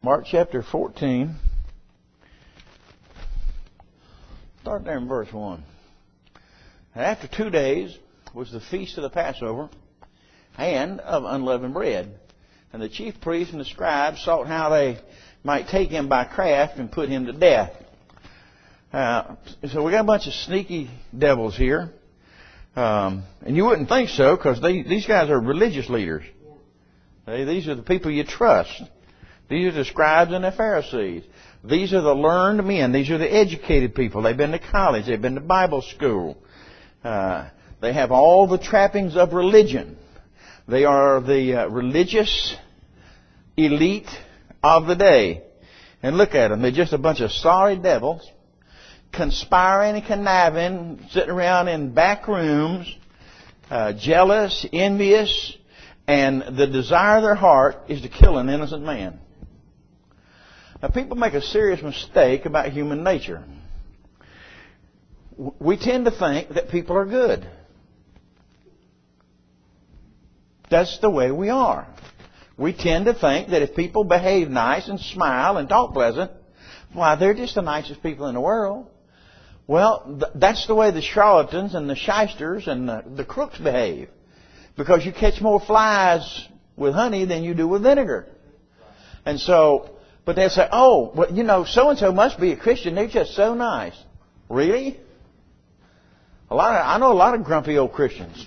Mark chapter 14. Start there in verse 1. And after 2 days was the feast of the Passover and of unleavened bread. And the chief priests and the scribes sought how they might take him by craft and put him to death. So we got a bunch of sneaky devils here. And you wouldn't think so, because these guys are religious leaders. These are the people you trust. These are the scribes and the Pharisees. These are the learned men. These are the educated people. They've been to college. They've been to Bible school. They have all the trappings of religion. They are the religious elite of the day. And look at them. They're just a bunch of sorry devils, conspiring and conniving, sitting around in back rooms, jealous, envious, and the desire of their heart is to kill an innocent man. Now, people make a serious mistake about human nature. We tend to think that people are good. That's the way we are. We tend to think that if people behave nice and smile and talk pleasant, why, they're just the nicest people in the world. Well, that's the way the charlatans and the shysters and the crooks behave. Because you catch more flies with honey than you do with vinegar. And so, but they'll say, oh, well, you know, so-and-so must be a Christian. They're just so nice. Really? I know a lot of grumpy old Christians.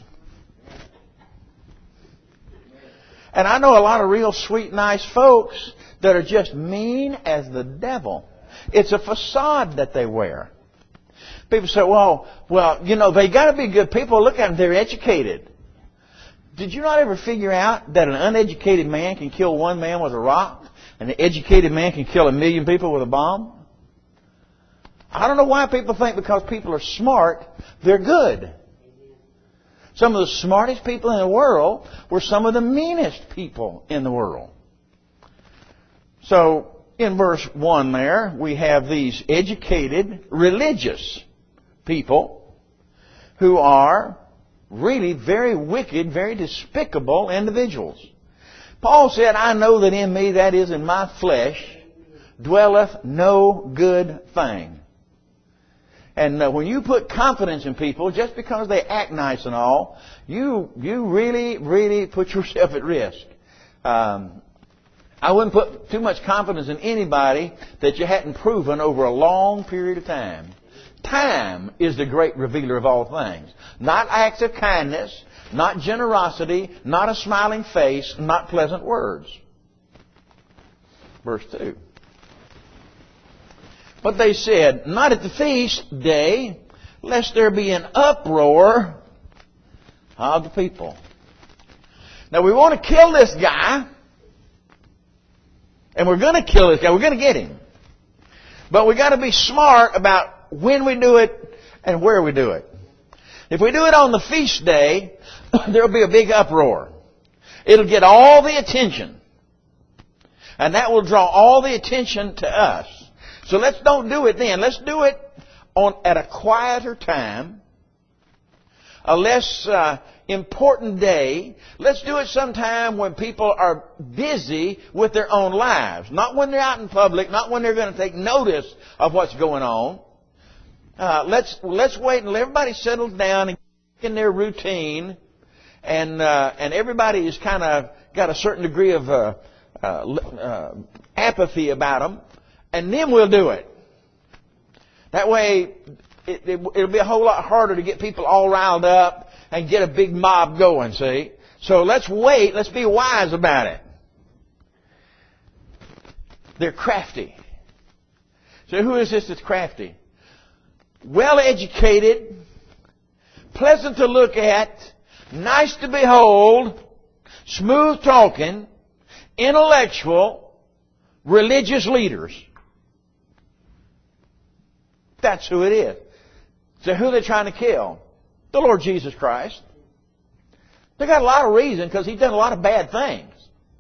And I know a lot of real sweet, nice folks that are just mean as the devil. It's a facade that they wear. People say, well, you know, they got to be good people. Look at them. They're educated. Did you not ever figure out that an uneducated man can kill one man with a rock and an educated man can kill 1,000,000 people with a bomb? I don't know why people think because people are smart, they're good. Some of the smartest people in the world were some of the meanest people in the world. So, in verse 1 there, we have these educated, religious people who are really very wicked, very despicable individuals. Paul said, I know that in me, that is in my flesh, dwelleth no good thing. And when you put confidence in people, just because they act nice and all, you really, really put yourself at risk. I wouldn't put too much confidence in anybody that you hadn't proven over a long period of time. Time is the great revealer of all things. Not acts of kindness, not generosity, not a smiling face, not pleasant words. Verse 2. But they said, not at the feast day, lest there be an uproar of the people. Now we want to kill this guy. And we're going to kill this guy. We're going to get him. But we got to be smart about when we do it and where we do it. If we do it on the feast day, there will be a big uproar. It'll get all the attention. And that will draw all the attention to us. So let's don't do it then. Let's do it at a quieter time, a less important day. Let's do it sometime when people are busy with their own lives. Not when they're out in public, not when they're going to take notice of what's going on. Let's wait until everybody settles down and in their routine, and everybody is kind of got a certain degree of apathy about them. And then we'll do it. That way, it'll be a whole lot harder to get people all riled up and get a big mob going, see? So let's wait. Let's be wise about it. They're crafty. So who is this that's crafty? Well-educated, pleasant to look at, nice to behold, smooth talking, intellectual, religious leaders. That's who it is. So who are they trying to kill? The Lord Jesus Christ. They got a lot of reason because He's done a lot of bad things.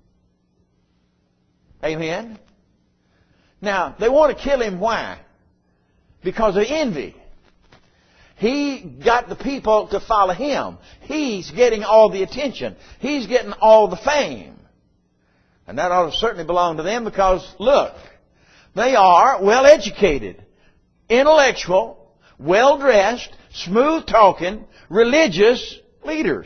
Amen? Now, they want to kill Him. Why? Because of envy. He got the people to follow Him. He's getting all the attention. He's getting all the fame. And that ought to certainly belong to them because, look, they are well-educated, intellectual, well-dressed, smooth-talking, religious leaders.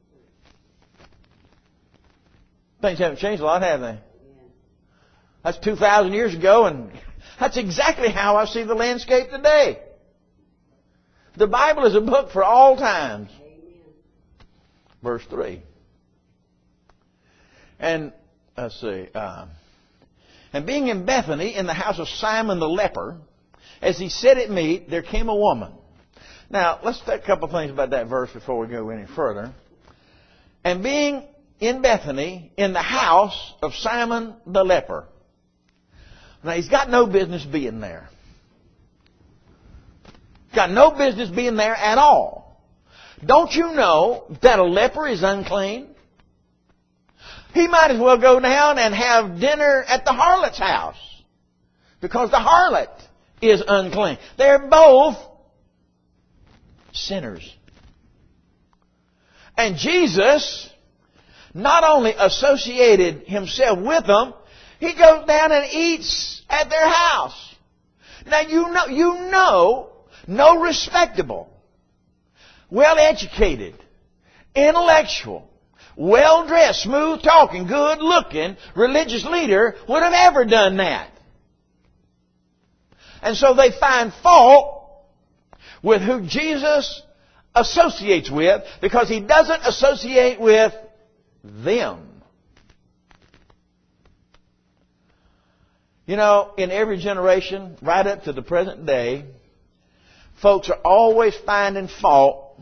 Things haven't changed a lot, have they? That's 2,000 years ago, and that's exactly how I see the landscape today. The Bible is a book for all times. Verse 3. And, let's see. And being in Bethany, in the house of Simon the leper, as he sat at meat, there came a woman. Now, let's take a couple of things about that verse before we go any further. And being in Bethany, in the house of Simon the leper. Now, he's got no business being there. Got no business being there at all. Don't you know that a leper is unclean? He might as well go down and have dinner at the harlot's house, because the harlot is unclean. They're both sinners. And Jesus not only associated himself with them, he goes down and eats at their house. Now you know, no respectable, well-educated, intellectual, well-dressed, smooth-talking, good-looking religious leader would have ever done that. And so they find fault with who Jesus associates with, because he doesn't associate with them. You know, in every generation, right up to the present day, folks are always finding fault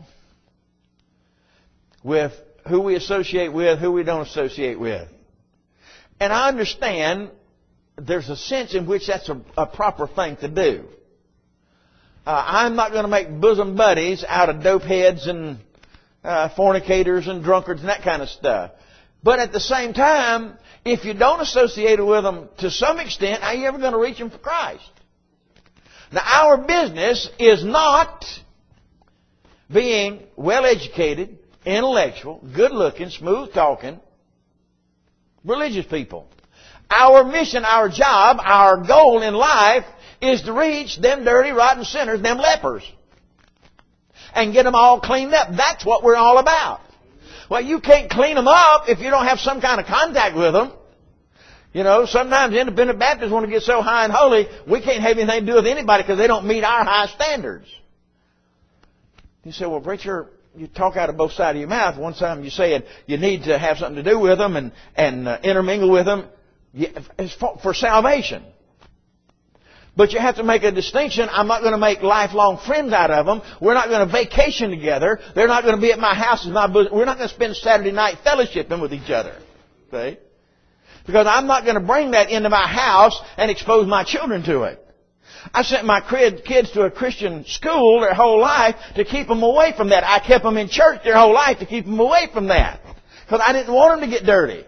with who we associate with, who we don't associate with. And I understand there's a sense in which that's a proper thing to do. I'm not going to make bosom buddies out of dope heads and fornicators and drunkards and that kind of stuff. But at the same time, if you don't associate with them to some extent, how are you ever going to reach them for Christ? Now, our business is not being well-educated, intellectual, good-looking, smooth-talking, religious people. Our mission, our job, our goal in life is to reach them dirty, rotten sinners, them lepers, and get them all cleaned up. That's what we're all about. Well, you can't clean them up if you don't have some kind of contact with them. You know, sometimes independent Baptists want to get so high and holy, we can't have anything to do with anybody because they don't meet our high standards. You say, well, preacher, you talk out of both sides of your mouth. One time you say you need to have something to do with them and intermingle with them. It's for salvation. But you have to make a distinction. I'm not going to make lifelong friends out of them. We're not going to vacation together. They're not going to be at my house. We're not going to spend Saturday night fellowshipping with each other. See? Because I'm not going to bring that into my house and expose my children to it. I sent my kids to a Christian school their whole life to keep them away from that. I kept them in church their whole life to keep them away from that. Because I didn't want them to get dirty.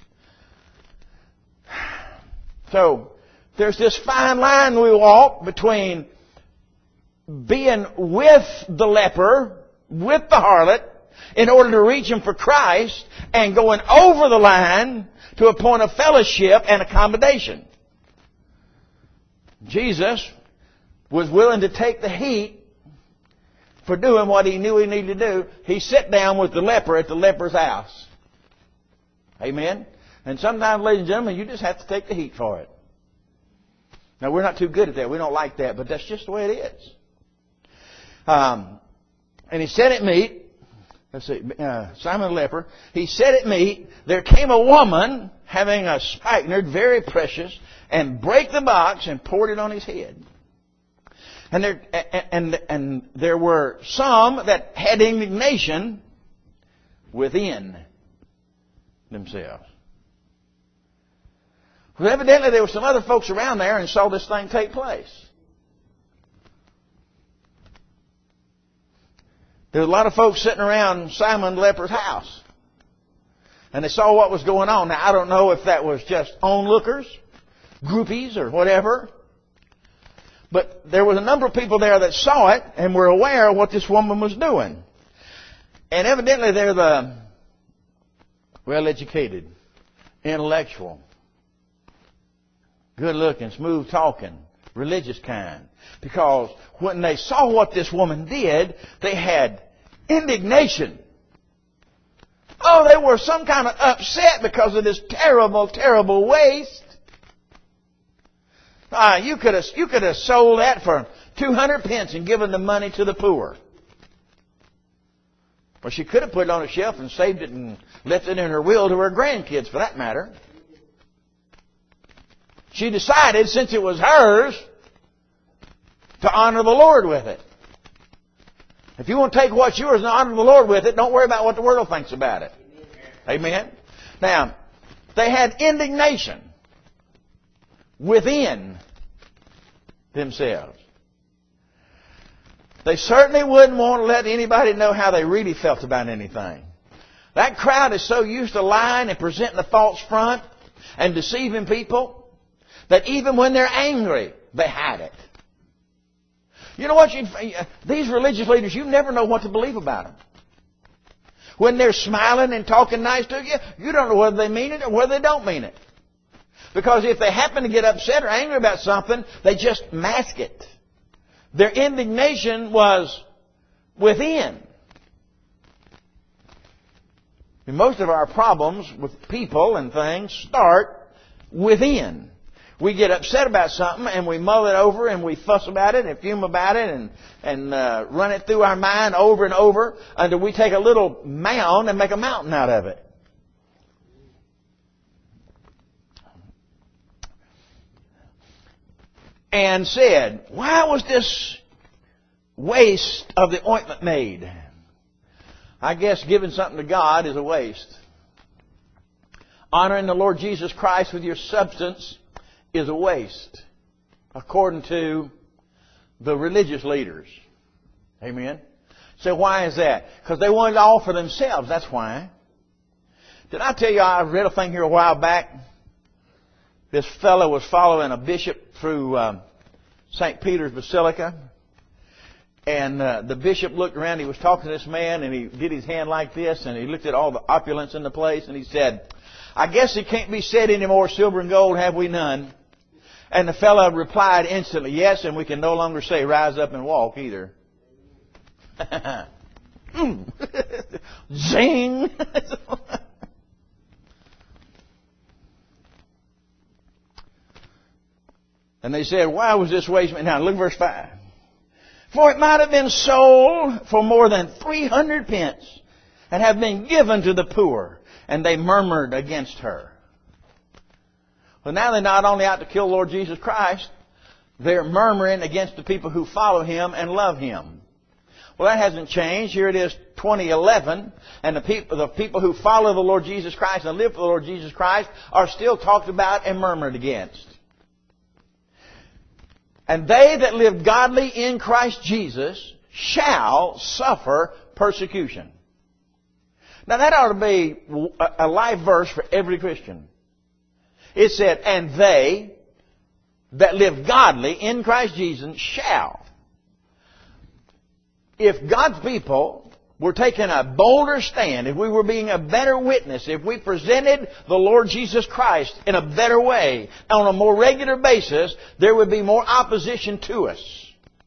So, there's this fine line we walk between being with the leper, with the harlot, in order to reach him for Christ, and going over the line to a point of fellowship and accommodation. Jesus was willing to take the heat for doing what he knew he needed to do. He sat down with the leper at the leper's house. Amen? And sometimes, ladies and gentlemen, you just have to take the heat for it. Now, we're not too good at that. We don't like that, but that's just the way it is. And he sat at meat. Let's see, Simon the leper. He sat at meat. There came a woman having a spikenard, very precious, and brake the box and poured it on his head. And there were some that had indignation within themselves. Well, evidently there were some other folks around there and saw this thing take place. There were a lot of folks sitting around Simon the leper's house. And they saw what was going on. Now, I don't know if that was just onlookers, groupies, or whatever. But there was a number of people there that saw it and were aware of what this woman was doing. And evidently they're the well-educated, intellectual, good looking, smooth talking, religious kind. Because when they saw what this woman did, they had indignation. Oh, they were some kind of upset because of this terrible, terrible waste. You could have sold that for 200 pence and given the money to the poor. Well, she could have put it on a shelf and saved it and left it in her will to her grandkids, for that matter. She decided, since it was hers, to honor the Lord with it. If you want to take what's yours and honor the Lord with it, don't worry about what the world thinks about it. Amen? Now, they had indignation within themselves. They certainly wouldn't want to let anybody know how they really felt about anything. That crowd is so used to lying and presenting a false front and deceiving people that even when they're angry, they hide it. You know what? These religious leaders, you never know what to believe about them. When they're smiling and talking nice to you, you don't know whether they mean it or whether they don't mean it. Because if they happen to get upset or angry about something, they just mask it. Their indignation was within. And most of our problems with people and things start within. We get upset about something and we mull it over and we fuss about it and fume about it and run it through our mind over and over until we take a little mound and make a mountain out of it. And said, why was this waste of the ointment made? I guess giving something to God is a waste. Honoring the Lord Jesus Christ with your substance is a waste, according to the religious leaders. Amen? So why is that? Because they wanted it all for themselves. That's why. Did I tell you I read a thing here a while back? This fellow was following a bishop through St. Peter's Basilica. And the bishop looked around. He was talking to this man and he did his hand like this and he looked at all the opulence in the place and he said, I guess it can't be said anymore, silver and gold have we none. And the fellow replied instantly, yes, and we can no longer say rise up and walk either. Zing! And they said, why was this waste made? Now look at verse 5. For it might have been sold for more than 300 pence and have been given to the poor. And they murmured against her. Well, now they're not only out to kill Lord Jesus Christ, they're murmuring against the people who follow Him and love Him. Well, that hasn't changed. Here it is 2011, and the people who follow the Lord Jesus Christ and live for the Lord Jesus Christ are still talked about and murmured against. And they that live godly in Christ Jesus shall suffer persecution. Now that ought to be a life verse for every Christian. It said, and they that live godly in Christ Jesus shall. If God's people were taking a bolder stand, if we were being a better witness, if we presented the Lord Jesus Christ in a better way, on a more regular basis, there would be more opposition to us.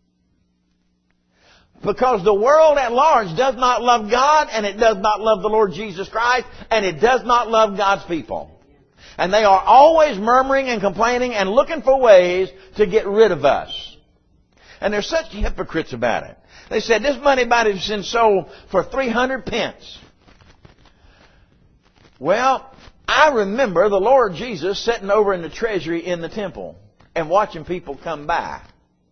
Because the world at large does not love God, and it does not love the Lord Jesus Christ, and it does not love God's people. And they are always murmuring and complaining and looking for ways to get rid of us. And they're such hypocrites about it. They said, this money might have been sold for 300 pence. Well, I remember the Lord Jesus sitting over in the treasury in the temple and watching people come by.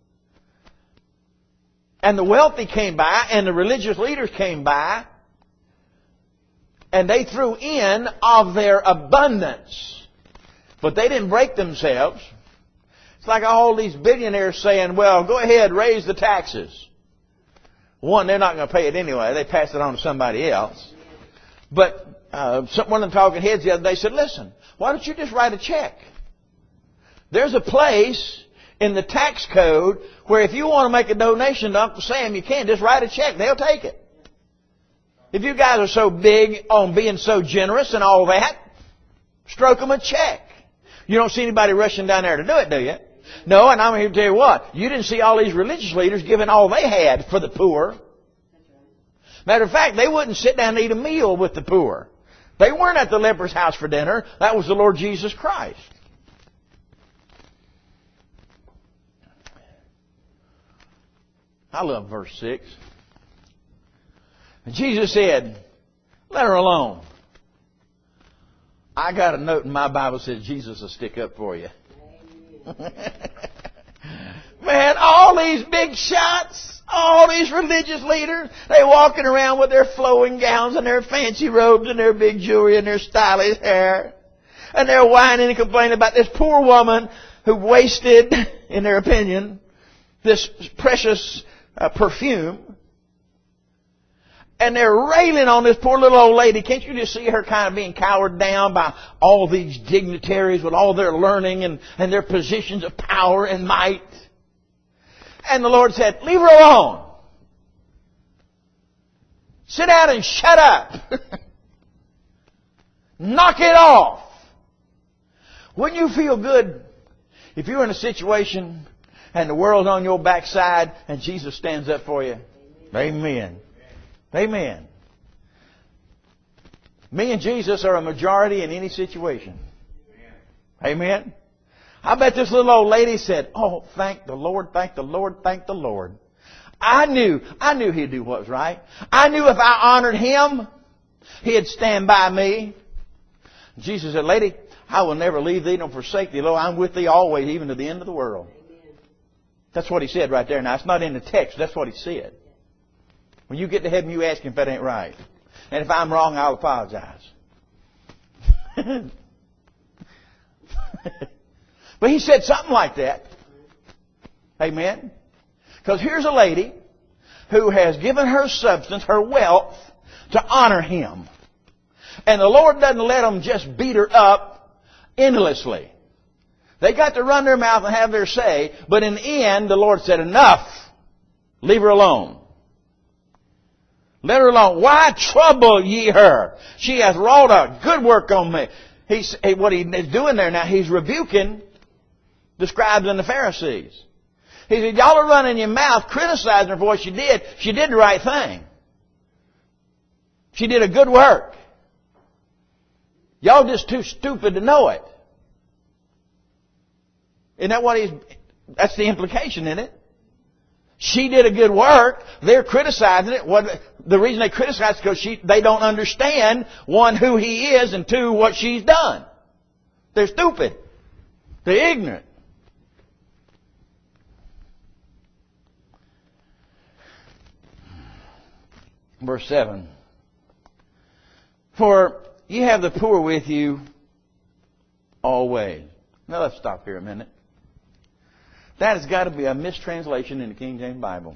And the wealthy came by and the religious leaders came by and they threw in of their abundance. But they didn't break themselves. It's like all these billionaires saying, well, go ahead, raise the taxes. One, they're not going to pay it anyway. They pass it on to somebody else. But one of the talking heads the other day said, listen, why don't you just write a check? There's a place in the tax code where if you want to make a donation to Uncle Sam, you can. Just write a check. They'll take it. If you guys are so big on being so generous and all that, Stroke them a check. You don't see anybody rushing down there to do it, do you? No, and I'm here to tell you what. You didn't see all these religious leaders giving all they had for the poor. Matter of fact, they wouldn't sit down and eat a meal with the poor. They weren't at the leper's house for dinner. That was the Lord Jesus Christ. I love verse 6. And Jesus said, let her alone. I got a note in my Bible that says Jesus will stick up for you. Man, all these big shots, all these religious leaders, they walking around with their flowing gowns and their fancy robes and their big jewelry and their stylish hair. And they're whining and complaining about this poor woman who wasted, in their opinion, this precious perfume. And they're railing on this poor little old lady. Can't you just see her kind of being cowered down by all these dignitaries with all their learning and their positions of power and might? And the Lord said, leave her alone. Sit down and shut up. Knock it off. Wouldn't you feel good if you were in a situation and the world's on your backside and Jesus stands up for you? Amen. Amen. Me and Jesus are a majority in any situation. Amen. I bet this little old lady said, oh, thank the Lord, thank the Lord, thank the Lord. I knew He'd do what was right. I knew if I honored Him, He'd stand by me. Jesus said, lady, I will never leave thee nor forsake thee. Lo, I'm with thee always, even to the end of the world. That's what He said right there. Now, it's not in the text. That's what He said. When you get to heaven, you ask Him if that ain't right. And if I'm wrong, I'll apologize. But He said something like that. Amen. Because here's a lady who has given her substance, her wealth, to honor Him. And the Lord doesn't let them just beat her up endlessly. They got to run their mouth and have their say. But in the end, the Lord said, enough. Leave her alone. Let her alone. Why trouble ye her? She hath wrought a good work on me. What He is doing there now, He's rebuking the scribes and the Pharisees. He said, y'all are running your mouth criticizing her for what she did. She did the right thing. She did a good work. Y'all just too stupid to know it. Isn't that that's the implication in it? She did a good work. They're criticizing it. The reason they criticize is because they don't understand, one, who He is, and two, what she's done. They're stupid. They're ignorant. Verse 7. For you have the poor with you always. Now let's stop here a minute. That has got to be a mistranslation in the King James Bible.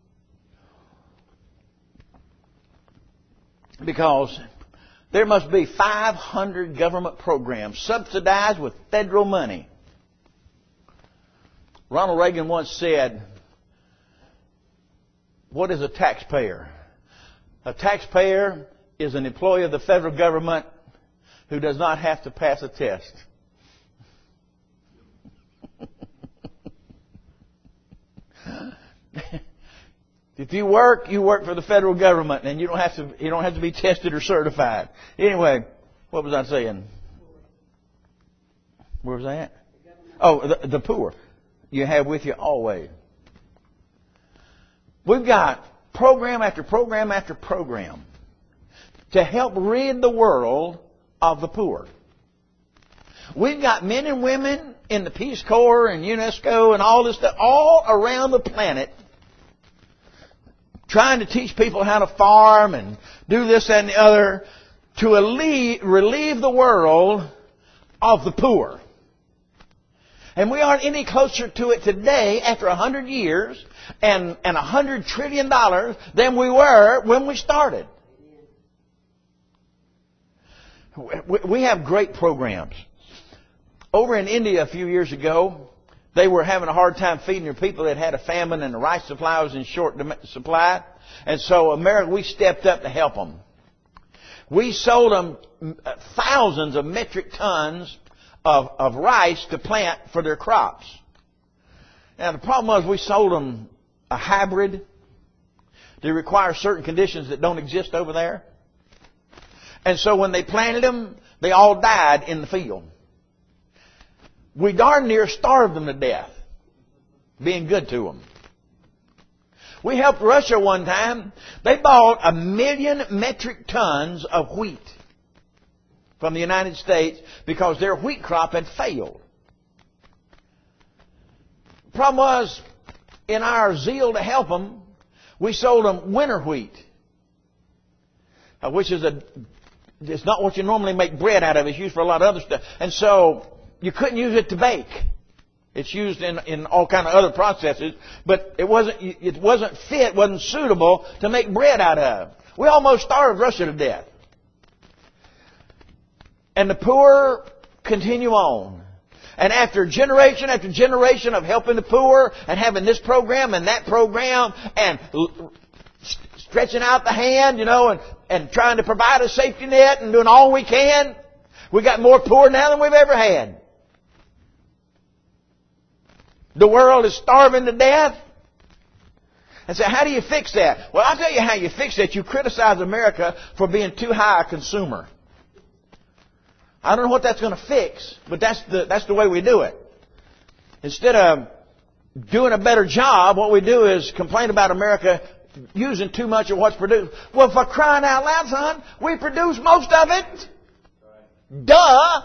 Because there must be 500 government programs subsidized with federal money. Ronald Reagan once said, what is a taxpayer? A taxpayer is an employee of the federal government who does not have to pass a test. If you work for the federal government, and you don't have to be tested or certified. Anyway, what was I saying? Where was I at? Oh, the poor you have with you always. We've got program after program after program to help rid the world of the poor. We've got men and women in the Peace Corps and UNESCO and all this stuff all around the planet trying to teach people how to farm and do this and the other to relieve the world of the poor. And we aren't any closer to it today after 100 years and $100 trillion than we were when we started. We have great programs. Over in India a few years ago, they were having a hard time feeding their people. They'd had a famine and the rice supply was in short supply. And so America, we stepped up to help them. We sold them thousands of metric tons of rice to plant for their crops. Now, the problem was we sold them a hybrid. They require certain conditions that don't exist over there. And so when they planted them, they all died in the field. We darn near starved them to death, being good to them. We helped Russia one time. They bought 1 million metric tons of wheat from the United States because their wheat crop had failed. The problem was, in our zeal to help them, we sold them winter wheat, which is it's not what you normally make bread out of. It's used for a lot of other stuff. And so you couldn't use it to bake. It's used in all kind of other processes, but it wasn't fit, wasn't suitable to make bread out of. We almost starved Russia to death. And the poor continue on. And after generation of helping the poor and having this program and that program and stretching out the hand, and trying to provide a safety net and doing all we can, we got more poor now than we've ever had. The world is starving to death. And so how do you fix that? Well, I'll tell you how you fix that. You criticize America for being too high a consumer. I don't know what that's going to fix, but that's the way we do it. Instead of doing a better job, what we do is complain about America using too much of what's produced. Well, for crying out loud, son, we produce most of it. Duh!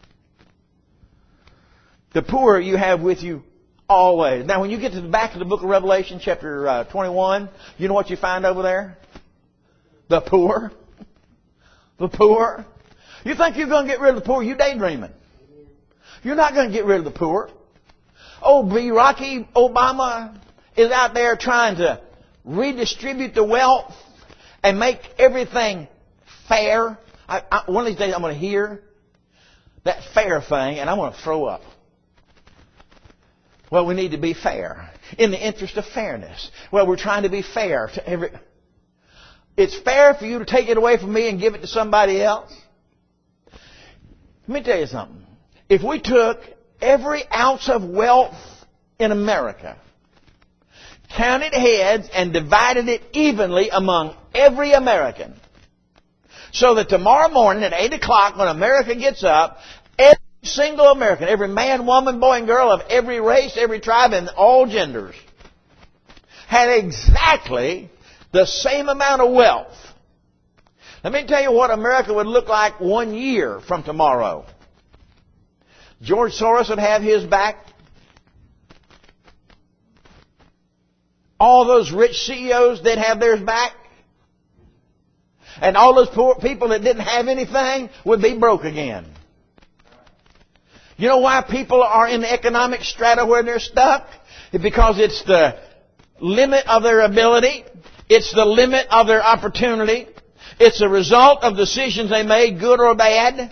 The poor you have with you always. Now, when you get to the back of the book of Revelation, chapter 21, you know what you find over there? The poor. The poor. You think you're going to get rid of the poor? You're daydreaming. You're not going to get rid of the poor. Rocky Obama is out there trying to redistribute the wealth and make everything fair. One of these days I'm going to hear that fair thing and I'm going to throw up. Well, we need to be fair. In the interest of fairness. Well, we're trying to be fair to every... It's fair for you to take it away from me and give it to somebody else. Let me tell you something. If we took every ounce of wealth in America, counted heads, and divided it evenly among every American, so that tomorrow morning at 8 o'clock when America gets up, every single American, every man, woman, boy, and girl of every race, every tribe, and all genders, had exactly the same amount of wealth. Let me tell you what America would look like 1 year from tomorrow. George Soros would have his back. All those rich CEOs, they'd have theirs back. And all those poor people that didn't have anything would be broke again. You know why people are in the economic strata where they're stuck? It's because it's the limit of their ability. It's the limit of their opportunity. It's a result of decisions they made, good or bad.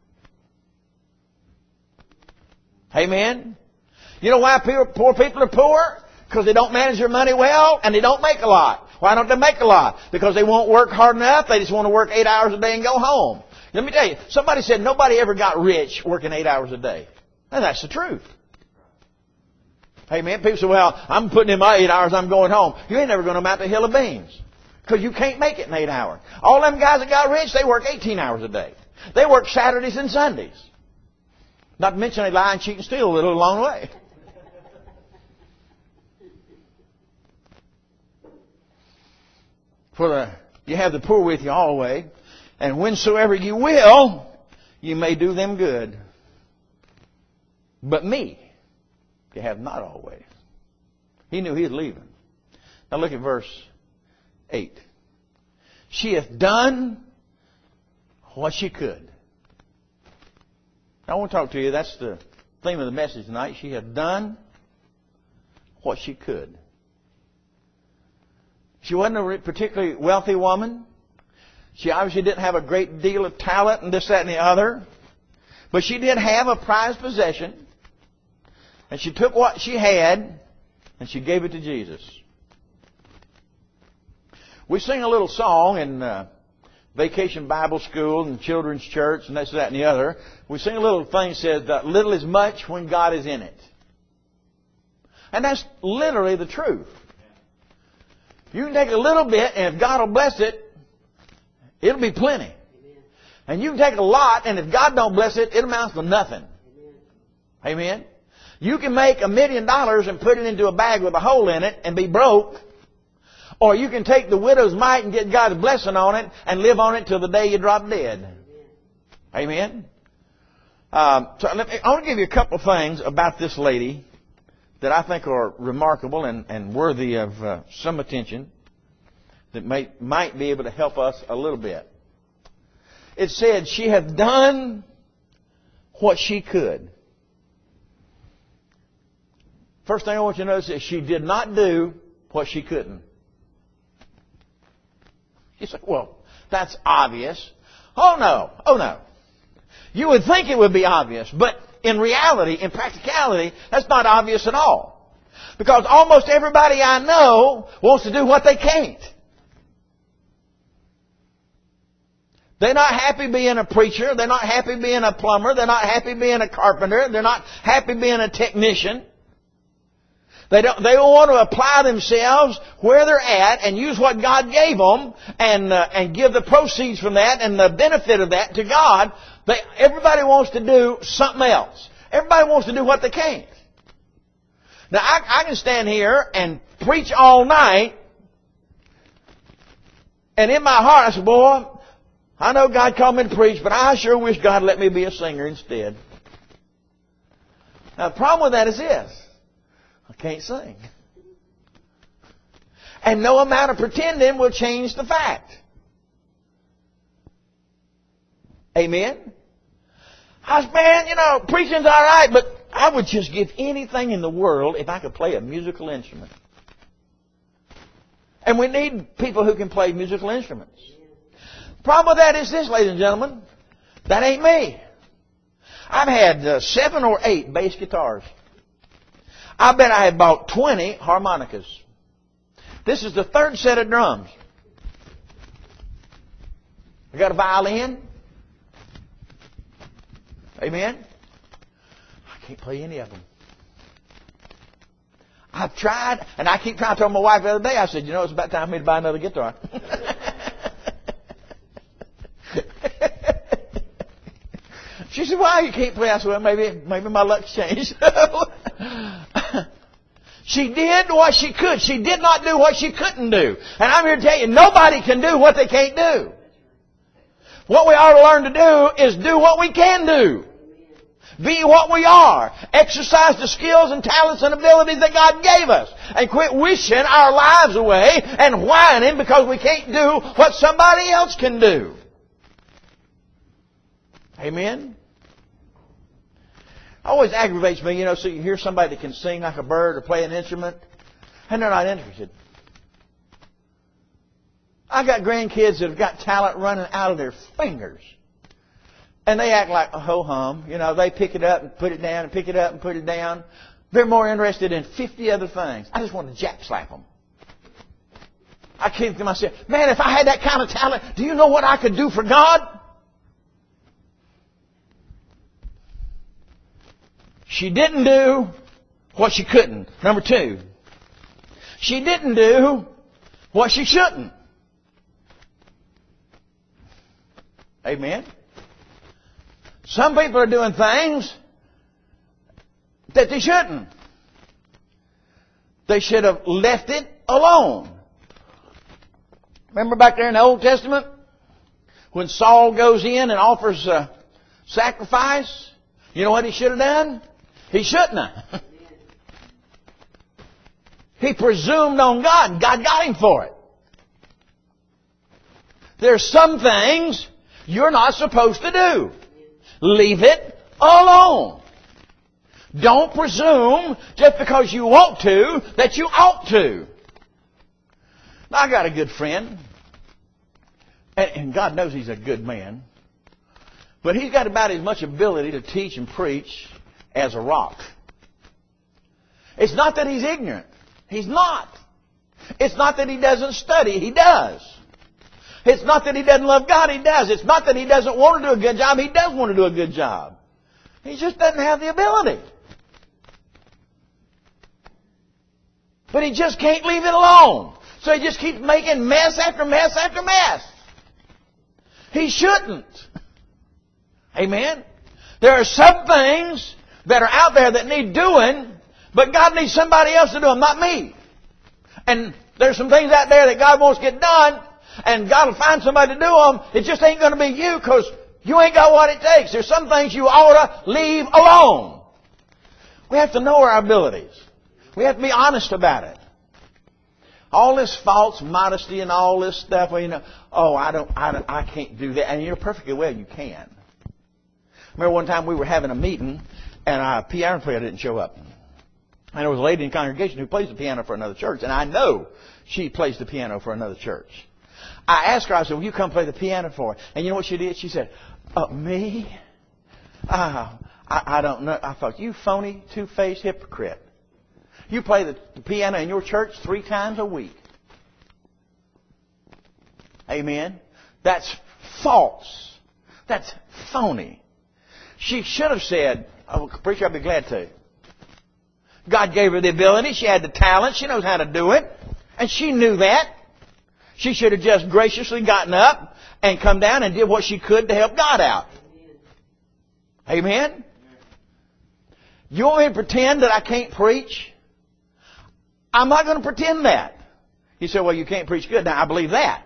Amen? You know why poor people are poor? Because they don't manage their money well and they don't make a lot. Why don't they make a lot? Because they won't work hard enough. They just want to work 8 hours a day and go home. Let me tell you, somebody said nobody ever got rich working 8 hours a day. And that's the truth. Amen? People say, well, I'm putting in my 8 hours, I'm going home. You ain't never going to mount a hill of beans. Because you can't make it in 8 hours. All them guys that got rich, they work 18 hours a day. They work Saturdays and Sundays. Not to mention they lie and cheat and steal a little along the way. You have the poor with you always, and whensoever you will, you may do them good. But me, you have not always. He knew he was leaving. Now look at verse 8. She hath done what she could. Now, I want to talk to you. That's the theme of the message tonight. She hath done what she could. She wasn't a particularly wealthy woman. She obviously didn't have a great deal of talent and this, that, and the other. But she did have a prized possession. And she took what she had and she gave it to Jesus. We sing a little song in Vacation Bible School and Children's Church and this, that, and the other, we sing a little thing that says that little is much when God is in it. And that's literally the truth. You can take a little bit, and if God will bless it, it'll be plenty. And you can take a lot, and if God don't bless it, it amounts to nothing. Amen? You can make $1 million and put it into a bag with a hole in it and be broke. Or you can take the widow's mite and get God's blessing on it and live on it till the day you drop dead. Amen? I want to give you a couple of things about this lady that I think are remarkable and worthy of some attention that might be able to help us a little bit. It said she had done what she could. First thing I want you to notice is she did not do what she couldn't. You say, well, that's obvious. Oh no. You would think it would be obvious, but in reality, in practicality, that's not obvious at all. Because almost everybody I know wants to do what they can't. They're not happy being a preacher. They're not happy being a plumber. They're not happy being a carpenter. They're not happy being a technician. They want to apply themselves where they're at and use what God gave them and give the proceeds from that and the benefit of that to God. Everybody wants to do something else. Everybody wants to do what they can't. Now, I can stand here and preach all night, and in my heart I say, boy, I know God called me to preach, but I sure wish God let me be a singer instead. Now, the problem with that is this. I can't sing. And no amount of pretending will change the fact. Amen? I was, man, preaching's all right, but I would just give anything in the world if I could play a musical instrument. And we need people who can play musical instruments. The problem with that is this, ladies and gentlemen. That ain't me. I've had 7 or 8 bass guitars. I bet I had bought 20 harmonicas. This is the 3rd set of drums. I got a violin. Amen? I can't play any of them. I've tried, and I keep trying to tell my wife the other day, I said, it's about time for me to buy another guitar. She said, why you can't play? I said, well, maybe my luck's changed. She did what she could. She did not do what she couldn't do. And I'm here to tell you, nobody can do what they can't do. What we ought to learn to do is do what we can do. Be what we are. Exercise the skills and talents and abilities that God gave us. And quit wishing our lives away and whining because we can't do what somebody else can do. Amen? Always aggravates me, so you hear somebody that can sing like a bird or play an instrument, and they're not interested. I got grandkids that have got talent running out of their fingers. And they act like a ho-hum. They pick it up and put it down and pick it up and put it down. They're more interested in 50 other things. I just want to jap slap them. I keep to myself, man, if I had that kind of talent, do you know what I could do for God? She didn't do what she couldn't. Number 2, she didn't do what she shouldn't. Amen? Some people are doing things that they shouldn't. They should have left it alone. Remember back there in the Old Testament when Saul goes in and offers a sacrifice? You know what he should have done? He shouldn't have. He presumed on God, and God got him for it. There's some things you're not supposed to do. Leave it alone. Don't presume just because you want to that you ought to. Now, I got a good friend, and God knows he's a good man, but he's got about as much ability to teach and preach as a rock. It's not that he's ignorant. He's not. It's not that he doesn't study. He does. It's not that he doesn't love God. He does. It's not that he doesn't want to do a good job. He does want to do a good job. He just doesn't have the ability. But he just can't leave it alone. So he just keeps making mess after mess after mess. He shouldn't. Amen? There are some things that are out there that need doing, but God needs somebody else to do them, not me. And there's some things out there that God wants to get done, and God will find somebody to do them. It just ain't going to be you because you ain't got what it takes. There's some things you ought to leave alone. We have to know our abilities. We have to be honest about it. All this false modesty and all this stuff, well, you know, I can't do that. And you're perfectly well, you can. Remember one time we were having a meeting and our piano player didn't show up. And there was a lady in the congregation who plays the piano for another church. And I know she plays the piano for another church. I asked her, I said, will you come play the piano for her? And you know what she did? She said, me? I don't know. I thought, you phony, two-faced hypocrite. You play the piano in your church 3 times a week. Amen? That's false. That's phony. She should have said, preacher, I'd be glad to. God gave her the ability. She had the talent. She knows how to do it. And she knew that. She should have just graciously gotten up and come down and did what she could to help God out. Amen? You want me to pretend that I can't preach? I'm not going to pretend that. You say, well, you can't preach good. Now, I believe that.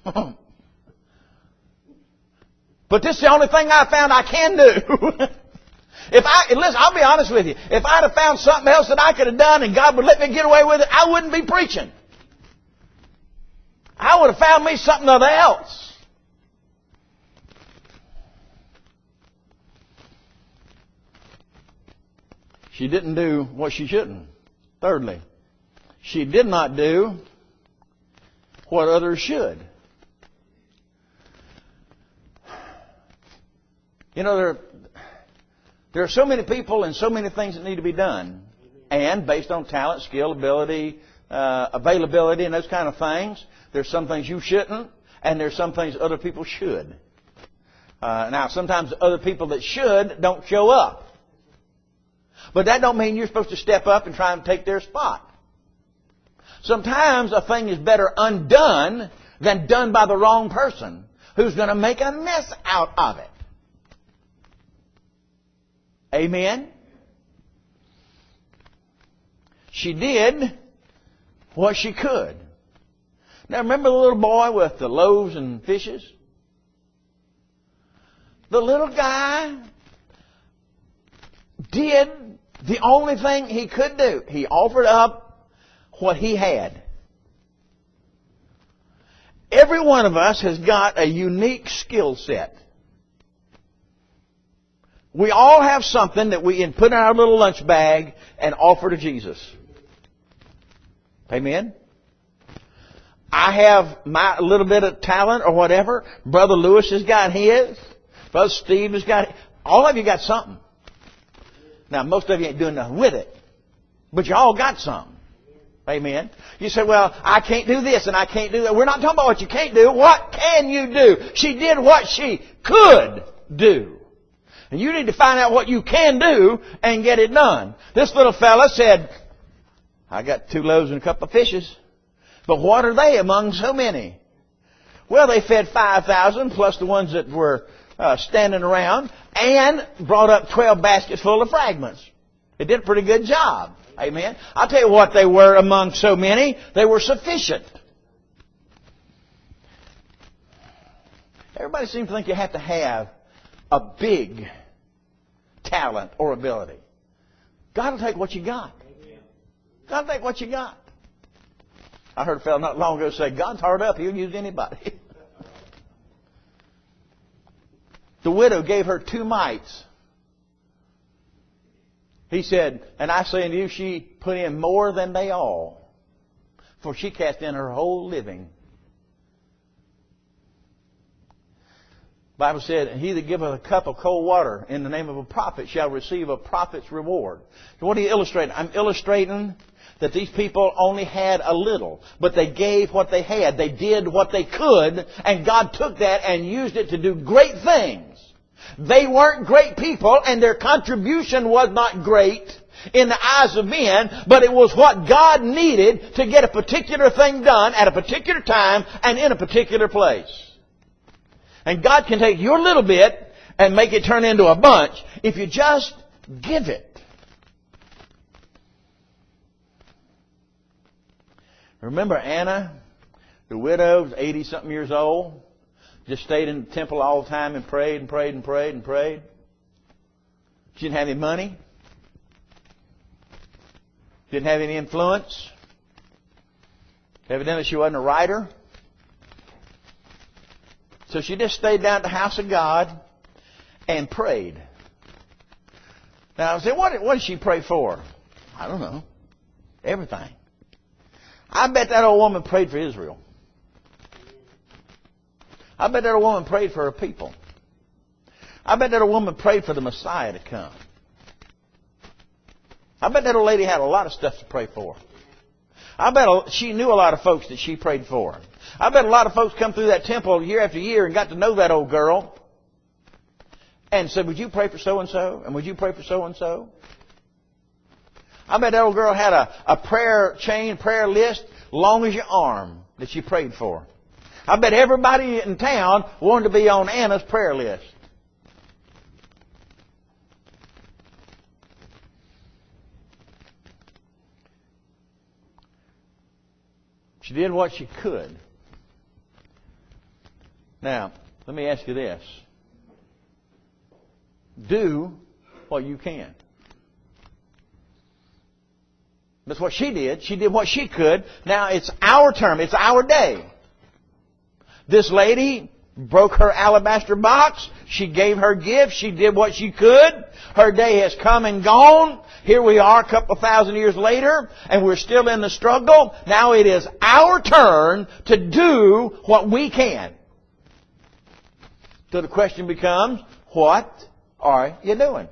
But this is the only thing I found I can do. Listen, I'll be honest with you. If I'd have found something else that I could have done and God would let me get away with it, I wouldn't be preaching. I would have found me something else. She didn't do what she shouldn't. Thirdly, she did not do what others should. You know, there are so many people and so many things that need to be done. And based on talent, skill, ability, availability, and those kind of things, there's some things you shouldn't, and there's some things other people should. Now, sometimes other people that should don't show up. But that don't mean you're supposed to step up and try and take their spot. Sometimes a thing is better undone than done by the wrong person who's going to make a mess out of it. Amen? She did what she could. Now remember the little boy with the loaves and fishes? The little guy did the only thing he could do. He offered up what he had. Every one of us has got a unique skill set. We all have something that we can put in our little lunch bag and offer to Jesus. Amen? I have my little bit of talent or whatever. Brother Lewis has got his. Brother Steve has got his. All of you got something. Now, most of you ain't doing nothing with it. But you all got something. Amen? You say, well, I can't do this and I can't do that. We're not talking about what you can't do. What can you do? She did what she could do. And you need to find out what you can do and get it done. This little fella said, I got 2 loaves and a couple of fishes. But what are they among so many? Well, they fed 5,000 plus the ones that were standing around and brought up 12 baskets full of fragments. They did a pretty good job. Amen. I'll tell you what they were among so many. They were sufficient. Everybody seems to think you have to have a big talent or ability. God will take what you got. God will take what you got. I heard a fellow not long ago say, God's hard up. He'll use anybody. The widow gave her 2 mites. He said, and I say unto you, she put in more than they all, for she cast in her whole living. The Bible said, he that giveth a cup of cold water in the name of a prophet shall receive a prophet's reward. So what are you illustrating? I'm illustrating that these people only had a little, but they gave what they had. They did what they could, and God took that and used it to do great things. They weren't great people, and their contribution was not great in the eyes of men, but it was what God needed to get a particular thing done at a particular time and in a particular place. And God can take your little bit and make it turn into a bunch if you just give it. Remember Anna, the widow, 80-something years old, just stayed in the temple all the time and prayed and prayed and prayed and prayed. She didn't have any money. Didn't have any influence. Evidently she wasn't a writer. So she just stayed down at the house of God and prayed. Now I said, what did she pray for? I don't know. Everything. I bet that old woman prayed for Israel. I bet that old woman prayed for her people. I bet that old woman prayed for the Messiah to come. I bet that old lady had a lot of stuff to pray for. I bet she knew a lot of folks that she prayed for. I bet a lot of folks come through that temple year after year and got to know that old girl and said, would you pray for so-and-so? And would you pray for so-and-so? I bet that old girl had a prayer chain, prayer list, long as your arm that she prayed for. I bet everybody in town wanted to be on Anna's prayer list. She did what she could. Now, let me ask you this. Do what you can. That's what she did. She did what she could. Now it's our term. It's our day. This lady broke her alabaster box. She gave her gift. She did what she could. Her day has come and gone. Here we are a couple of thousand years later, and we're still in the struggle. Now it is our turn to do what we can. So the question becomes, what are you doing?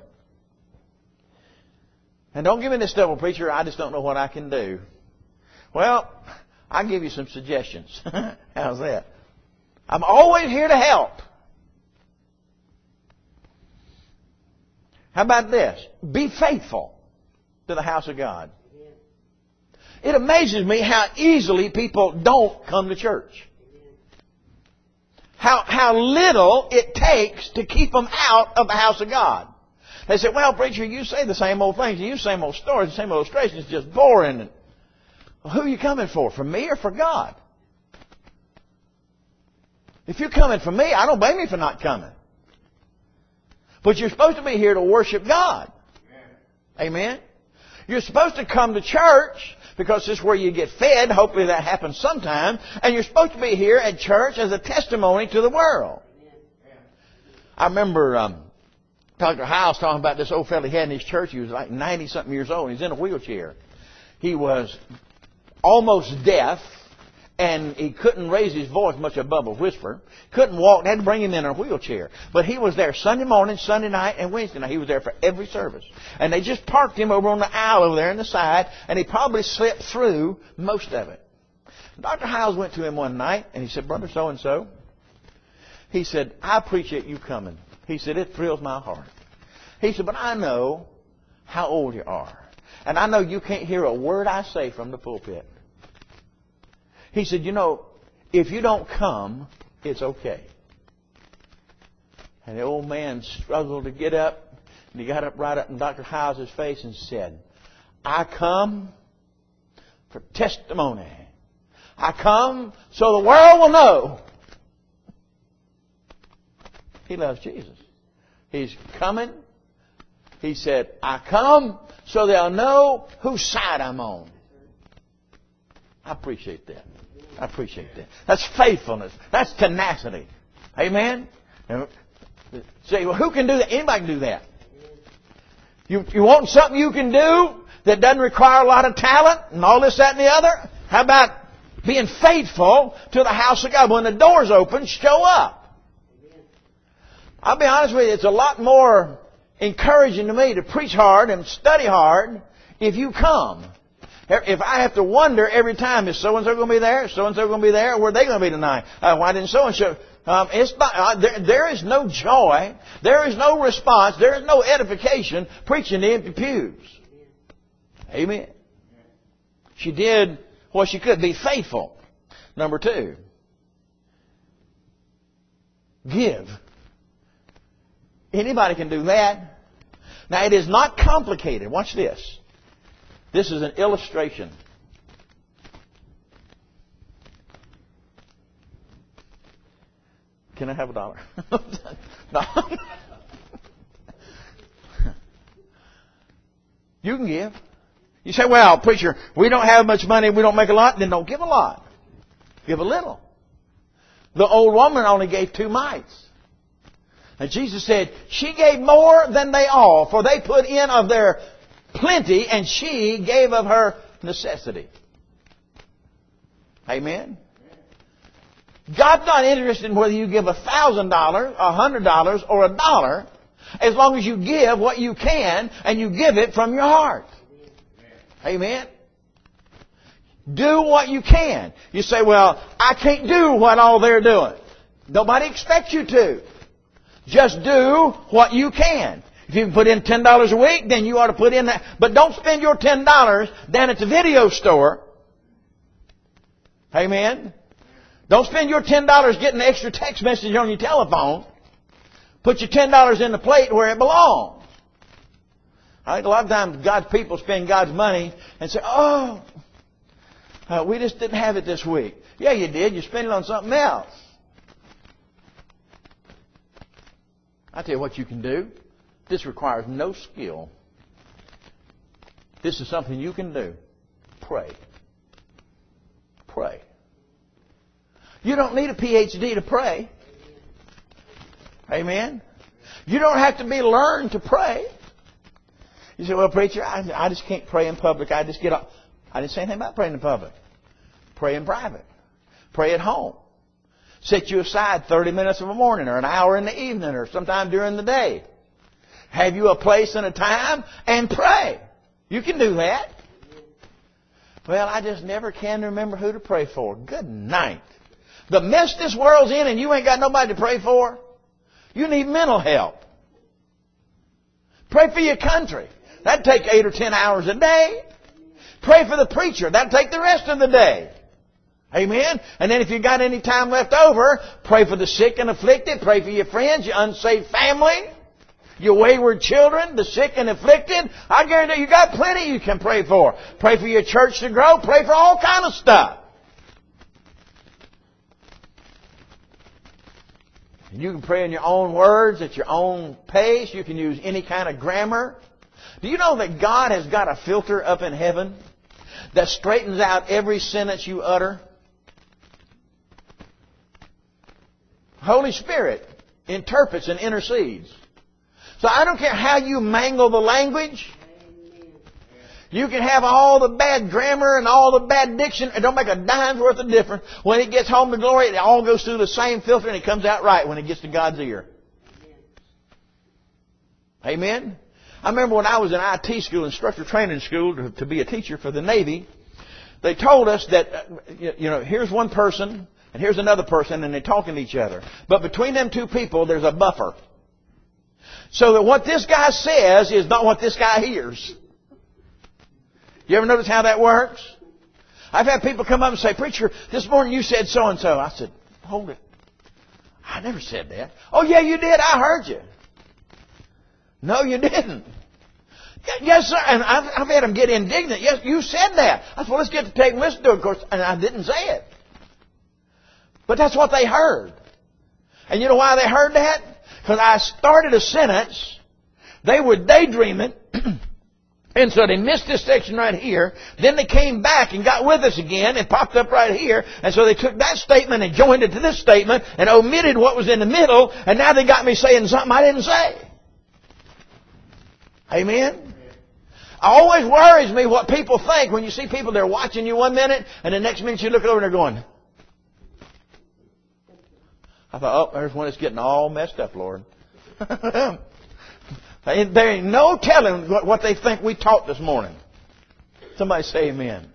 And don't give me this double preacher, I just don't know what I can do. Well, I'll give you some suggestions. How's that? I'm always here to help. How about this? Be faithful to the house of God. It amazes me how easily people don't come to church. How little it takes to keep them out of the house of God. They say, well, preacher, you say the same old things. You use the same old stories, the same illustrations. It's just boring. Well, who are you coming for? For me or for God? If you're coming for me, I don't blame you for not coming. But you're supposed to be here to worship God. Amen? You're supposed to come to church because this is where you get fed. Hopefully that happens sometime. And you're supposed to be here at church as a testimony to the world. I remember Dr. House talking about this old fellow he had in his church. He was like 90-something years old. He's in a wheelchair. He was almost deaf, and he couldn't raise his voice much above a whisper. Couldn't walk. They had to bring him in a wheelchair. But he was there Sunday morning, Sunday night, and Wednesday night. He was there for every service. And they just parked him over on the aisle over there on the side, and he probably slept through most of it. Dr. Hiles went to him one night, and he said, Brother so-and-so, he said, I appreciate you coming. He said, it thrills my heart. He said, but I know how old you are. And I know you can't hear a word I say from the pulpit. He said, you know, if you don't come, it's okay. And the old man struggled to get up. And he got up right up in Dr. House's face and said, I come for testimony. I come so the world will know he loves Jesus. He's coming. He said, I come so they'll know whose side I'm on. I appreciate that. I appreciate that. That's faithfulness. That's tenacity. Amen? And say, well, who can do that? Anybody can do that. You want something you can do that doesn't require a lot of talent and all this, that, and the other? How about being faithful to the house of God? When the doors open, show up. I'll be honest with you, it's a lot more encouraging to me to preach hard and study hard if you come. If I have to wonder every time, is so-and-so going to be there? Is so-and-so going to be there? Or where are they going to be tonight? Why didn't so-and-so? It's not, there is no joy. There is no response. There is no edification preaching to empty pews. Amen. She did what she could. Be faithful. Number 2. Give. Anybody can do that. Now, it is not complicated. Watch this. This is an illustration. Can I have $1? No. You can give. You say, well, preacher, we don't have much money, we don't make a lot. Then don't give a lot. Give a little. The old woman only gave 2 mites. And Jesus said, she gave more than they all, for they put in of their plenty, and she gave of her necessity. Amen? God's not interested in whether you give $1,000, $100, or $1, as long as you give what you can, and you give it from your heart. Amen? Do what you can. You say, well, I can't do what all they're doing. Nobody expects you to. Just do what you can. If you can put in $10 a week, then you ought to put in that. But don't spend your $10 down at the video store. Amen? Don't spend your $10 getting an extra text message on your telephone. Put your $10 in the plate where it belongs. I think a lot of times God's people spend God's money and say, oh, we just didn't have it this week. Yeah, you did. You spent it on something else. I tell you what you can do. This requires no skill. This is something you can do. Pray. Pray. You don't need a PhD to pray. Amen? You don't have to be learned to pray. You say, well, preacher, I just can't pray in public. I just get up. I didn't say anything about praying in public. Pray in private. Pray at home. Set you aside 30 minutes of a morning or an hour in the evening or sometime during the day. Have you a place and a time and pray. You can do that. Well, I just never can remember who to pray for. Good night. The mess this world's in and you ain't got nobody to pray for. You need mental help. Pray for your country. That'd take 8 or 10 hours a day. Pray for the preacher. That'd take the rest of the day. Amen? And then if you got any time left over, pray for the sick and afflicted. Pray for your friends, your unsaved family, your wayward children, the sick and afflicted. I guarantee you got plenty you can pray for. Pray for your church to grow. Pray for all kind of stuff. You can pray in your own words, at your own pace. You can use any kind of grammar. Do you know that God has got a filter up in heaven that straightens out every sentence you utter? Holy Spirit interprets and intercedes. So I don't care how you mangle the language. You can have all the bad grammar and all the bad diction. It don't make a dime's worth of difference. When it gets home to glory, it all goes through the same filter and it comes out right when it gets to God's ear. Amen? I remember when I was in IT school, instructor training school, to be a teacher for the Navy, they told us that, here's one person and here's another person and they're talking to each other. But between them two people, there's a buffer. So that what this guy says is not what this guy hears. You ever notice how that works? I've had people come up and say, preacher, this morning you said so-and-so. I said, hold it. I never said that. Oh, yeah, you did. I heard you. No, you didn't. Yes, sir. And I've had them get indignant. Yes, you said that. I said, well, let's get to tape and listen to it, of course. And I didn't say it. But that's what they heard. And you know why they heard that? Because I started a sentence. They were daydreaming. And so they missed this section right here. Then they came back and got with us again and popped up right here. And so they took that statement and joined it to this statement and omitted what was in the middle. And now they got me saying something I didn't say. Amen? It always worries me what people think when you see people, they're watching you one minute and the next minute you look over and they're going. I thought, oh, there's one that's getting all messed up, Lord. There ain't no telling what they think we taught this morning. Somebody say amen.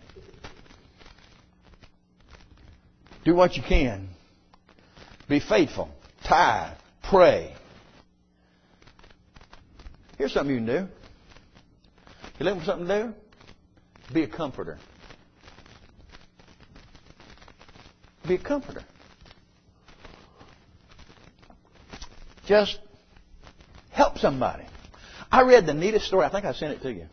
Do what you can. Be faithful. Tithe. Pray. Here's something you can do. You looking for something to do? Be a comforter. Be a comforter. Just help somebody. I read the neatest story. I think I sent it to you.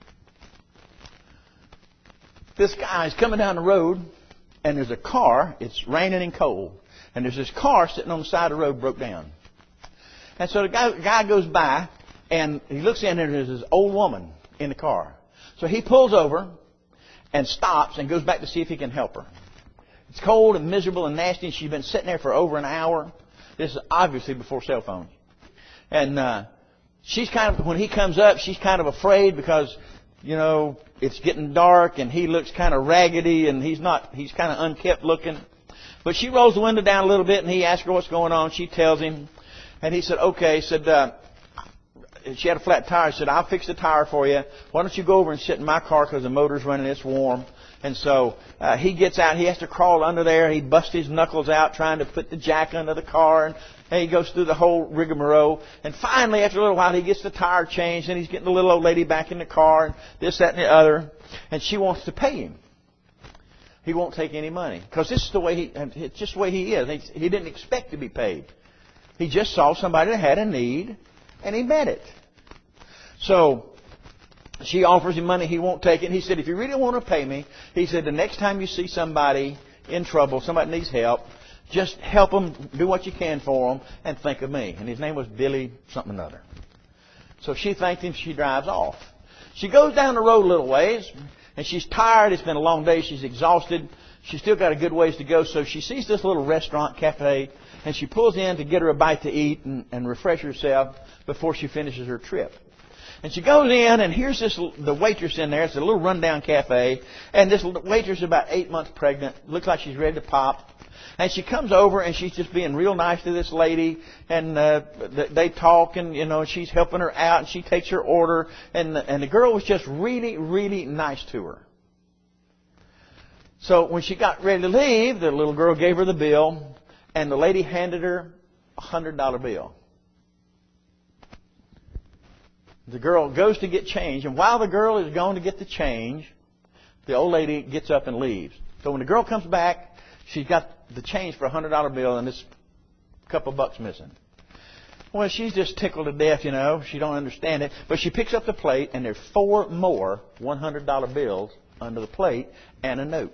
This guy is coming down the road, and there's a car. It's raining and cold. And there's this car sitting on the side of the road broke down. And so the guy goes by, and he looks in, and there's this old woman in the car. So he pulls over and stops and goes back to see if he can help her. It's cold and miserable and nasty, and she's been sitting there for over an hour. This is obviously before cell phones. And she's kind of, when he comes up, she's kind of afraid because, you know, it's getting dark and he looks kind of raggedy and he's kind of unkempt looking. But she rolls the window down a little bit and he asks her what's going on. She tells him. And he said, okay. He said, she had a flat tire. He said, I'll fix the tire for you. Why don't you go over and sit in my car because the motor's running, it's warm. And so he gets out. He has to crawl under there. He busts his knuckles out trying to put the jack under the car. And he goes through the whole rigmarole. And finally, after a little while, he gets the tire changed. And he's getting the little old lady back in the car. And this, that, and the other. And she wants to pay him. He won't take any money. Because this is the way it's just the way he is. He didn't expect to be paid. He just saw somebody that had a need. And he met it. So she offers him money. He won't take it. He said, if you really want to pay me, he said, the next time you see somebody in trouble, somebody needs help, just help them, do what you can for them, and think of me. And his name was Billy something or other. So she thanked him. She drives off. She goes down the road a little ways, and she's tired. It's been a long day. She's exhausted. She's still got a good ways to go. So she sees this little restaurant, cafe, and she pulls in to get her a bite to eat and refresh herself before she finishes her trip. And she goes in, and here's the waitress in there. It's a little rundown cafe. And this waitress is about 8 months pregnant. Looks like she's ready to pop. And she comes over, and she's just being real nice to this lady. And they talk, and, you know, she's helping her out, and she takes her order. And the girl was just really, really nice to her. So when she got ready to leave, the little girl gave her the bill, and the lady handed her a $100 bill. The girl goes to get change, and while the girl is going to get the change, the old lady gets up and leaves. So when the girl comes back, she's got the change for a $100 bill and this couple bucks missing. Well, she's just tickled to death, you know. She don't understand it. But she picks up the plate, and there's 4 more $100 bills under the plate and a note.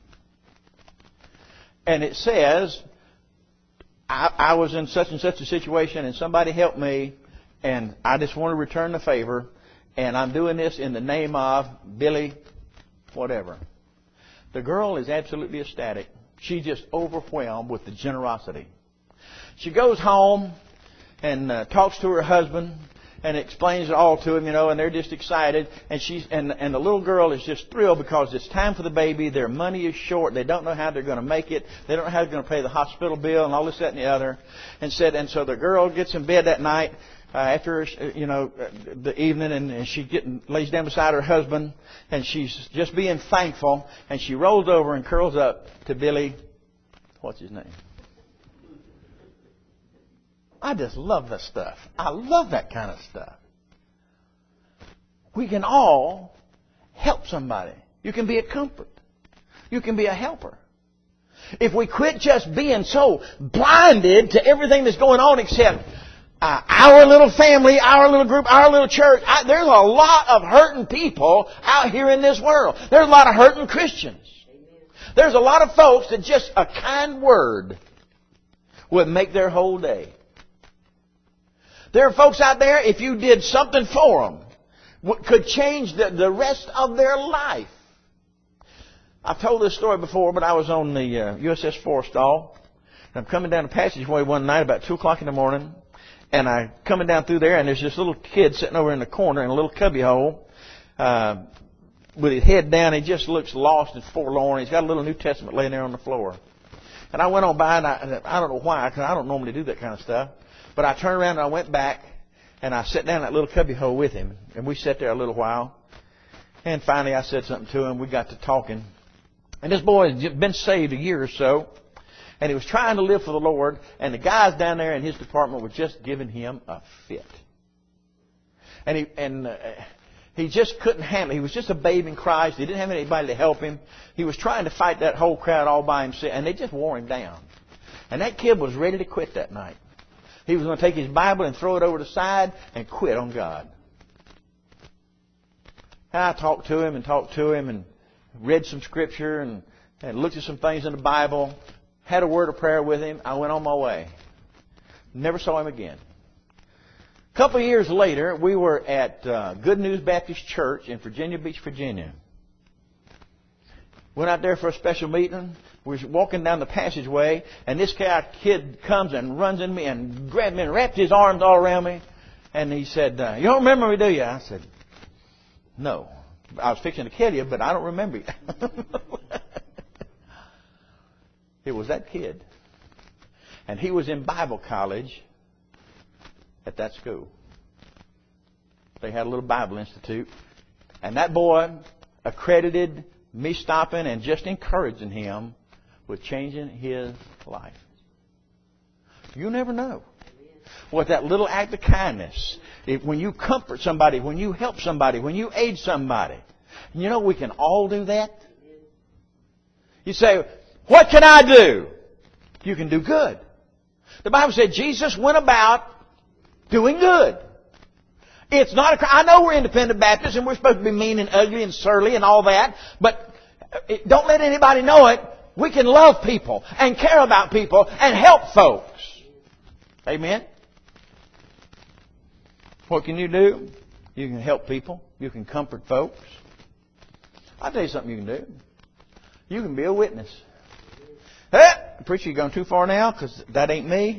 And it says, I was in such and such a situation, and somebody helped me, and I just want to return the favor, and I'm doing this in the name of Billy whatever. The girl is absolutely ecstatic. She's just overwhelmed with the generosity. She goes home and talks to her husband and explains it all to him, you know, and they're just excited. And and the little girl is just thrilled because it's time for the baby. Their money is short. They don't know how they're going to make it. They don't know how they're going to pay the hospital bill and all this, that, and the other. And so the girl gets in bed that night after, you know, the evening, and she lays down beside her husband, and she's just being thankful. And she rolls over and curls up to Billy. What's his name? I just love this stuff. I love that kind of stuff. We can all help somebody. You can be a comfort. You can be a helper. If we quit just being so blinded to everything that's going on except our little family, our little group, our little church, there's a lot of hurting people out here in this world. There's a lot of hurting Christians. There's a lot of folks that just a kind word would make their whole day. There are folks out there, if you did something for them, could change the rest of their life. I've told this story before, but I was on the USS Forrestal. I'm coming down the passageway one night about 2 o'clock in the morning, and I'm coming down through there, and there's this little kid sitting over in the corner in a little cubbyhole with his head down. He just looks lost and forlorn. He's got a little New Testament laying there on the floor. And I went on by, and I don't know why, because I don't normally do that kind of stuff. But I turned around and I went back and I sat down in that little cubbyhole with him. And we sat there a little while. And finally I said something to him. We got to talking. And this boy had been saved a year or so. And he was trying to live for the Lord. And the guys down there in his department were just giving him a fit. And he just couldn't handle it. He was just a babe in Christ. He didn't have anybody to help him. He was trying to fight that whole crowd all by himself. And they just wore him down. And that kid was ready to quit that night. He was going to take his Bible and throw it over the side and quit on God. And I talked to him and read some scripture and looked at some things in the Bible. Had a word of prayer with him. I went on my way. Never saw him again. A couple of years later, we were at Good News Baptist Church in Virginia Beach, Virginia. Went out there for a special meeting. We were walking down the passageway, and this kid comes and runs in me and grabbed me and wrapped his arms all around me. And he said, "You don't remember me, do you?" I said, "No. I was fixing to kill you, but I don't remember you." It was that kid. And he was in Bible college at that school. They had a little Bible institute. And that boy accredited me stopping and just encouraging him with changing his life. You never know what that little act of kindness, when you comfort somebody, when you help somebody, when you aid somebody. You know we can all do that. You say, "What can I do?" You can do good. The Bible said Jesus went about doing good. It's not I know we're independent Baptists and we're supposed to be mean and ugly and surly and all that, but don't let anybody know it. We can love people and care about people and help folks. Amen? What can you do? You can help people. You can comfort folks. I'll tell you something you can do. You can be a witness. Hey, preacher, you're going too far now because that ain't me.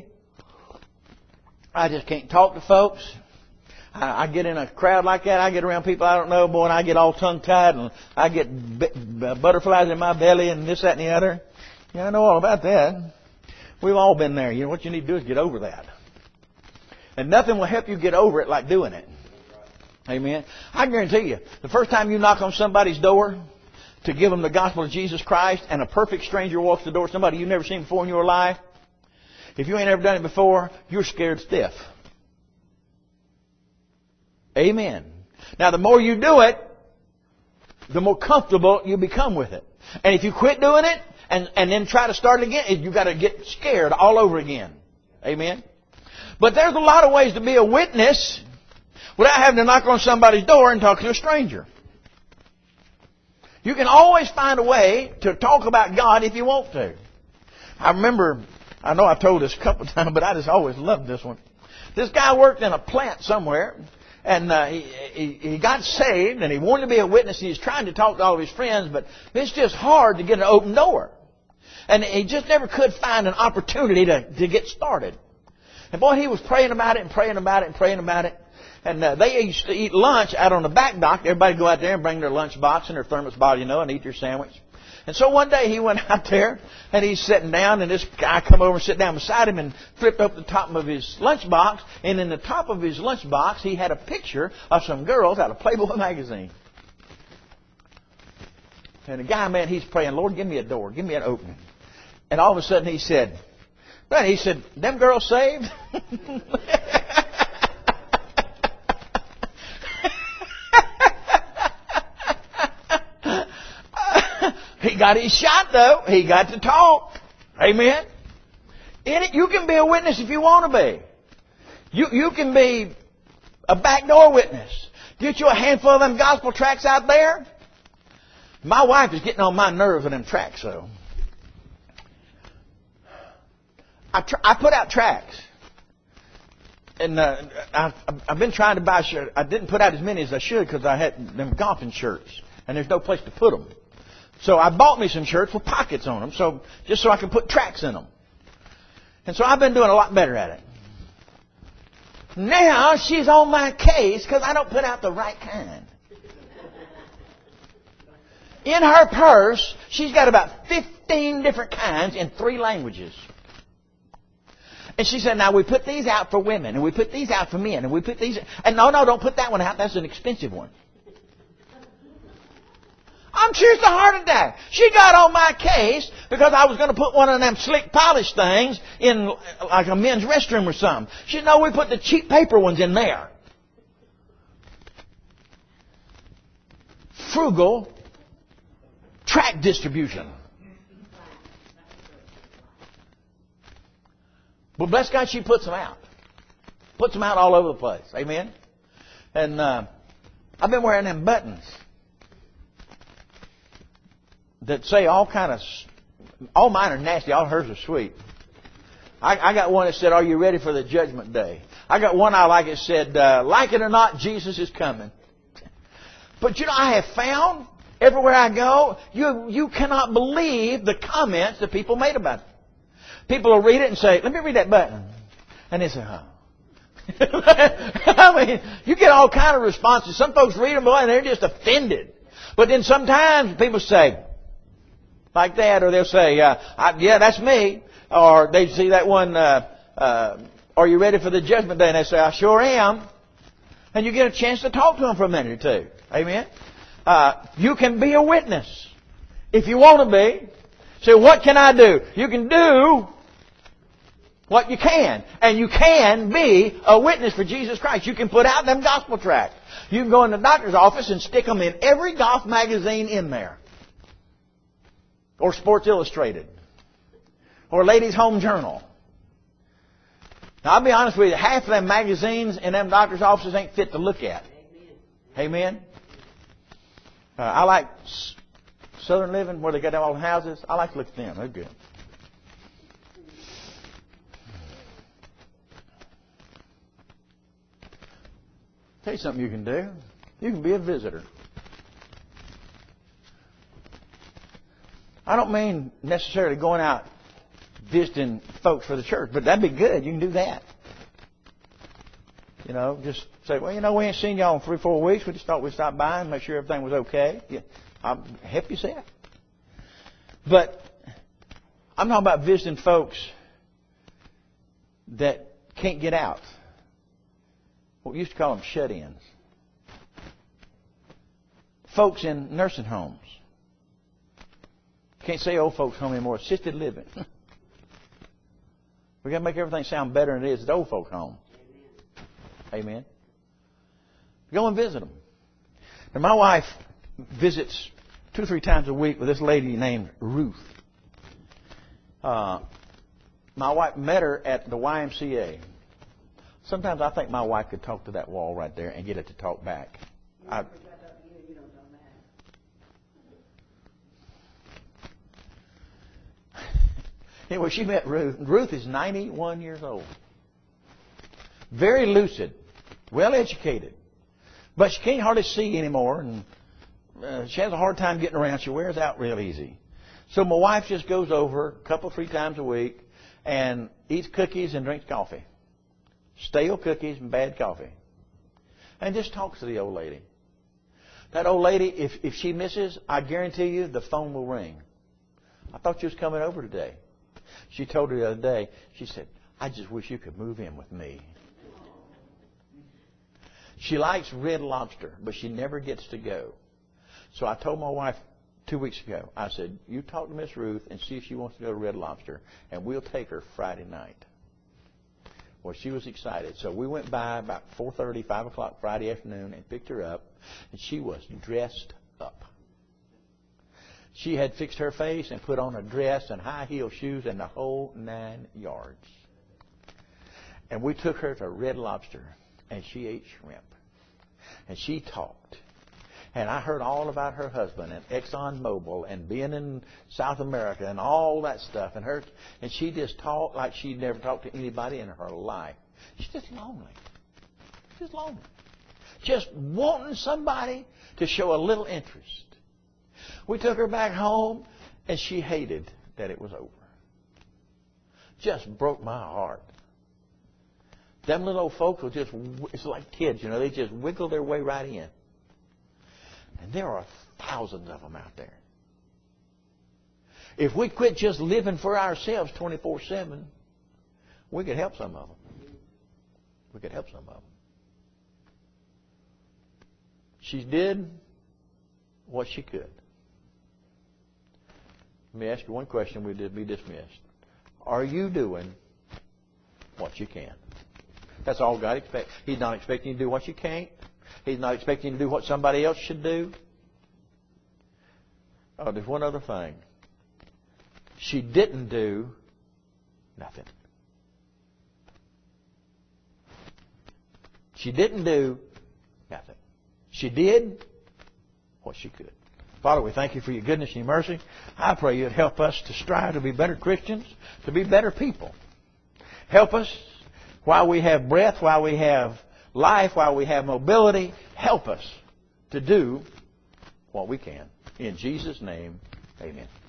I just can't talk to folks. I get in a crowd like that. I get around people I don't know, boy, and I get all tongue-tied and I get butterflies in my belly and this, that, and the other. Yeah, I know all about that. We've all been there. You know, what you need to do is get over that. And nothing will help you get over it like doing it. Amen. I guarantee you, the first time you knock on somebody's door to give them the gospel of Jesus Christ and a perfect stranger walks the door, somebody you've never seen before in your life, if you ain't ever done it before, you're scared stiff. Amen. Now, the more you do it, the more comfortable you become with it. And if you quit doing it and then try to start it again, you've got to get scared all over again. Amen. But there's a lot of ways to be a witness without having to knock on somebody's door and talk to a stranger. You can always find a way to talk about God if you want to. I remember, I know I've told this a couple of times, but I just always loved this one. This guy worked in a plant somewhere, and he got saved, and he wanted to be a witness. He was trying to talk to all of his friends, but it's just hard to get an open door. And he just never could find an opportunity to get started. And boy, he was praying about it and praying about it and praying about it. And they used to eat lunch out on the back dock. Everybody would go out there and bring their lunch box and their thermos bottle, and eat their sandwich. And so one day he went out there and he's sitting down, and this guy come over and sit down beside him and flipped up the top of his lunch box. And in the top of his lunch box, he had a picture of some girls out of Playboy magazine. And the guy, man, he's praying, "Lord, give me a door. Give me an opening." And all of a sudden he said, "Them girls saved?" He got his shot, though. He got to talk. Amen. You can be a witness if you want to be. You can be a backdoor witness. Get you a handful of them gospel tracts out there. My wife is getting on my nerves with them tracts, though. I put out tracts. And I've been trying to buy shirts. I didn't put out as many as I should because I had them golfing shirts. And there's no place to put them. So I bought me some shirts with pockets on them, just so I can put tracts in them. And so I've been doing a lot better at it. Now she's on my case because I don't put out the right kind. In her purse, she's got about 15 different kinds in 3 languages. And she said, "Now we put these out for women, and we put these out for men, and we put these..." And no, don't put that one out. That's an expensive one. I'm sure it's a heart attack. She got on my case because I was going to put one of them slick polish things in like a men's restroom or something. She said, no, we put the cheap paper ones in there. Frugal tract distribution. Well, bless God, she puts them out. Puts them out all over the place. Amen? And I've been wearing them buttons that say all kind of... All mine are nasty. All hers are sweet. I got one that said, are you ready for the judgment day? I got one I like. It said, like it or not, Jesus is coming. But you know, I have found everywhere I go, you cannot believe the comments that people made about it. People will read it and say, let me read that button. And they say, oh. I mean, you get all kind of responses. Some folks read them and they're just offended. But then sometimes people say, like that, or they'll say, yeah, that's me. Or they see that one, are you ready for the judgment day? And they say, I sure am. And you get a chance to talk to them for a minute or two. Amen? You can be a witness if you want to be. So what can I do? You can do what you can. And you can be a witness for Jesus Christ. You can put out them gospel tracts. You can go in the doctor's office and stick them in every golf magazine in there. Or Sports Illustrated. Or Ladies' Home Journal. Now, I'll be honest with you, half of them magazines in them doctor's offices ain't fit to look at. Amen? I like Southern Living, where they got all the houses. I like to look at them. They're good. Tell you something you can do. You can be a visitor. I don't mean necessarily going out visiting folks for the church, but that'd be good. You can do that. You know, just say, well, you know, we ain't seen y'all in 3-4 weeks. We just thought we'd stop by and make sure everything was okay. Yeah, I'll help you see it. But I'm talking about visiting folks that can't get out. What we used to call them shut-ins. Folks in nursing homes. Can't say old folks home anymore. Assisted living. We've got to make everything sound better than it is at the old folk home. Amen. Go and visit them. Now, my wife visits 2 or 3 times a week with this lady named Ruth. My wife met her at the YMCA. Sometimes I think my wife could talk to that wall right there and get it to talk back. Anyway, she met Ruth. Ruth is 91 years old. Very lucid. Well educated. But she can't hardly see anymore. And she has a hard time getting around. She wears out real easy. So my wife just goes over a couple, 3 times a week and eats cookies and drinks coffee. Stale cookies and bad coffee. And just talks to the old lady. That old lady, if she misses, I guarantee you the phone will ring. I thought you was coming over today. She told her the other day, she said, I just wish you could move in with me. She likes Red Lobster, but she never gets to go. So I told my wife 2 weeks ago, I said, you talk to Miss Ruth and see if she wants to go to Red Lobster, and we'll take her Friday night. Well, she was excited. So we went by about 4:30, 5 o'clock Friday afternoon and picked her up, and she was dressed up. She had fixed her face and put on a dress and high-heel shoes and the whole 9 yards. And we took her to Red Lobster, and she ate shrimp. And she talked. And I heard all about her husband and ExxonMobil and being in South America and all that stuff. And she just talked like she'd never talked to anybody in her life. She's just lonely. Just lonely. Just wanting somebody to show a little interest. We took her back home, and she hated that it was over. Just broke my heart. Them little old folks will just, it's like kids, you know, they just wiggle their way right in. And there are thousands of them out there. If we quit just living for ourselves 24/7, we could help some of them. We could help some of them. She did what she could. Let me ask you one question, we'll be dismissed. Are you doing what you can? That's all God expects. He's not expecting you to do what you can't. He's not expecting you to do what somebody else should do. Oh, there's one other thing. She didn't do nothing. She didn't do nothing. She did what she could. Father, we thank you for your goodness and your mercy. I pray you'd help us to strive to be better Christians, to be better people. Help us while we have breath, while we have life, while we have mobility. Help us to do what we can. In Jesus' name, amen.